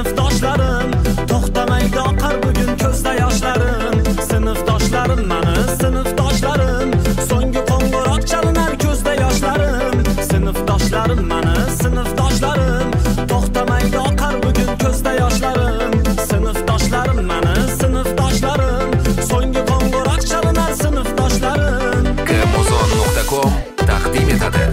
sinfdoshlarim, to'xtamaydi oqar bugun ko'zda yoshlarim. Sinfdoshlarim mani sinfdoshlarim, so'nggi qo'ng'iroq chalinar ko'zda yoshlarim. Sinfdoshlarim mani sinfdoshlarim, to'xtamaydi oqar bugun ko'zda yoshlarim. Sinfdoshlarim mani sinfdoshlarim, so'nggi qo'ng'iroq chalinar sinfdoshlarim. Kmozon.com taqdim etadi.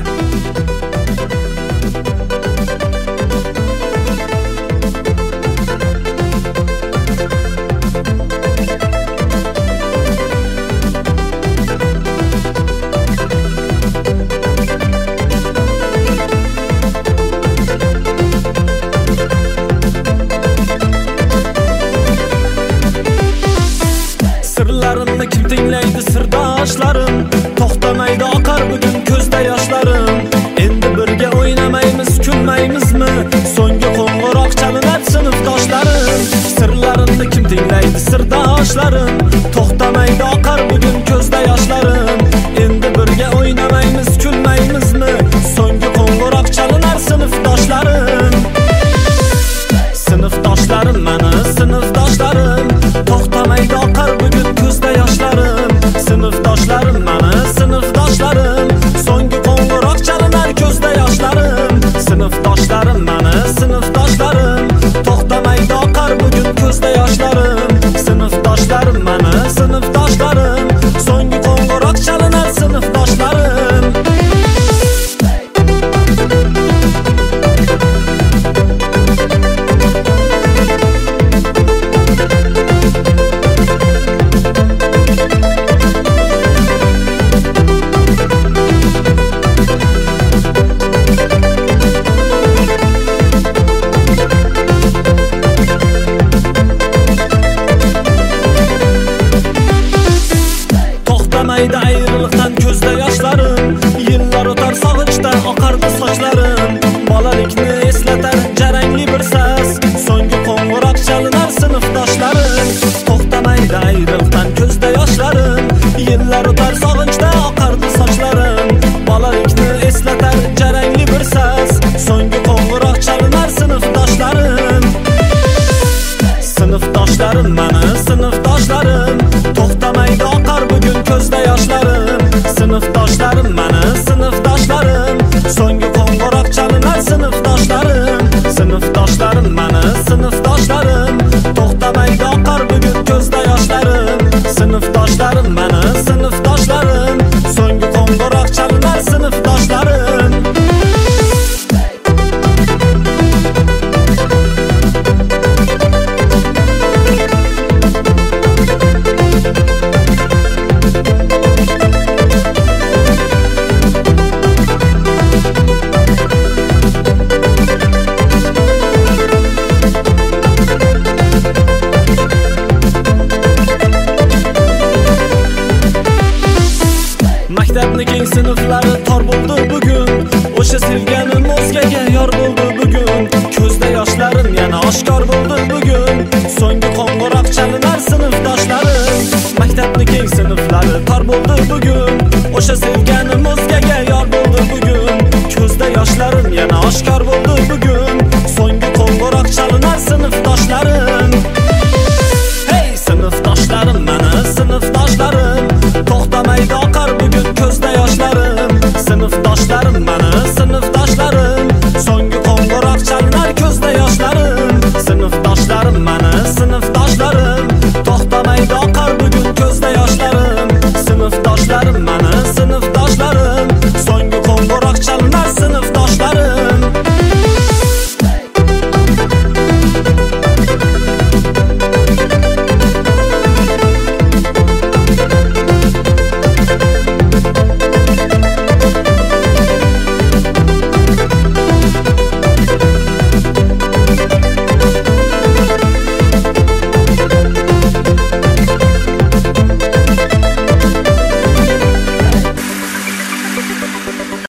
Sirlarimni kim tinglaydi sirdoshlarim, to'xtamaydi oqar bugun ko'zda yoshlarim. Endi birga o'ynamaymiz, kulmaymizmi? So'nggi qo'ng'iroq chalinar sinfdoshlarim. Sirlarimni kim tinglaydi sirdoshlarim, to'xtamaydi oqar bugun ko'zda yoshlarim. Endi birga o'ynamaymiz, kulmaymizmi? So'nggi qo'ng'iroq chalinar sinfdoshlarim. Sinfdoshlarim mani sinfdoshlarim, to'xtamaydi oqar bugun ko'zda yoshlarim. Sinfdoshlarim mani sinfdoshlarim, so'nggi qo'ng'iroq chalinar ko'zda yoshlarim. Sinfdoshlarim mani sinfdoshlarim, to'xtamaydi oqar bugun ko'zda yoshlarim. Sinfdoshlarim mani sinfdoshlarim, so'nggi qo'ng'iroq chalinar sinfdoshlarim. To'xtamaydi ayriliqdan ko'zda yoshlarim, yillar o'tar sog'inchda oqardi sochlarim. Bolalikni eslatar jarangli bir sas, so'nggi qo'ng'iroq chalinar sinfdoshlarim. To'xtamaydi ayriliqdan ko'zda yoshlarim, yillar o'tar sog'inchda oqardi sochlarim. Bolalikni eslatar jarangli bir sas, so'nggi qo'ng'iroq chalinar sinfdoshlarim. Sinfdoshlarim mani sinfdoshlarim, to'xtamaydi oqar bugun ko'zda yoshlarim. Sinfdoshlarim mani sinfdoshlarim, so'nggi qo'ng'iroq chalinar sinfdoshlarim. Sinfdoshlarim mani sinfdoshlarim, to'xtamaydi oqar bugun ko'zda yoshlarim. Sinfdoshlarim mani sinfdoshlarim, so'nggi qo'ng'iroq chalinar sinfdoshlarim. Maktabni keng sinflari tor bo'ldi bugun, o'sha sevganim o'zgaga yor bo'ldi bugun. Ko'zda yoshlarim yana oshkor bo'ldi bugun, so'nggi qo'ng'iroq chalinar sinfdoshlarim. Maktabni keng sinflari tor bo'ldi bugun, o'sha sevganim o'zgaga yor bo'ldi bugun. Ko'zda yoshlarim yana oshkor bo'ldi bugun, so'nggi qo'ng'iroq chalinar sinfdoshlarim.